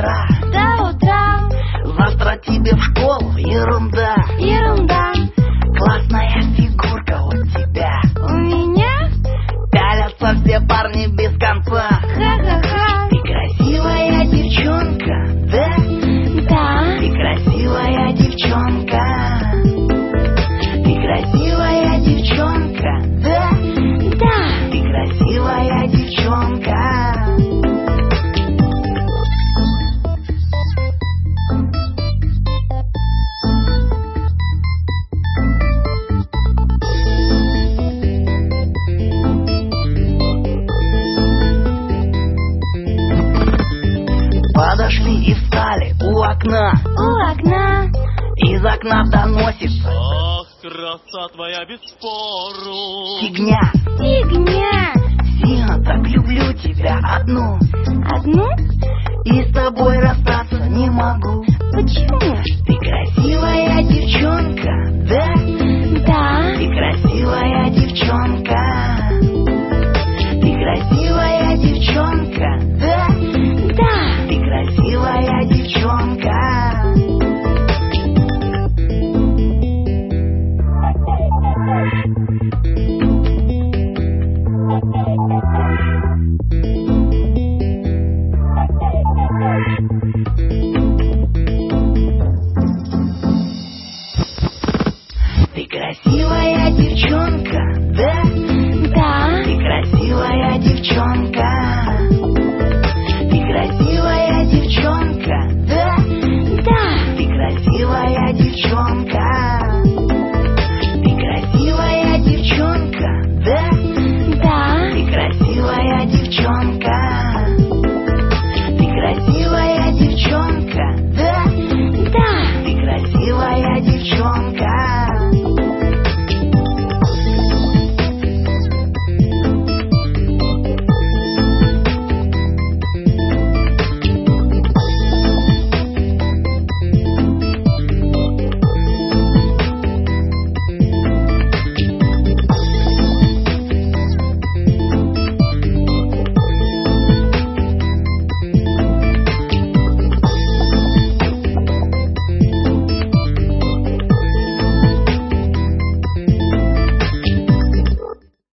утра. До утра. Завтра тебе в школу, ерунда. Ерунда. Классная фигурка у тебя. У меня? Пялятся все парни без конца. Ха-ха-ха. Ты красивая девчонка, да? Да. Ты красивая девчонка. Ты красивая девчонка, да? Да. Ты красивая девчонка. Подошли и встали у окна. У окна. Из окна доносится: ах, краса твоя без спору. фигня. Фигня. Сильно так люблю тебя одну, Одну? и с тобой расстаться не могу. Почему?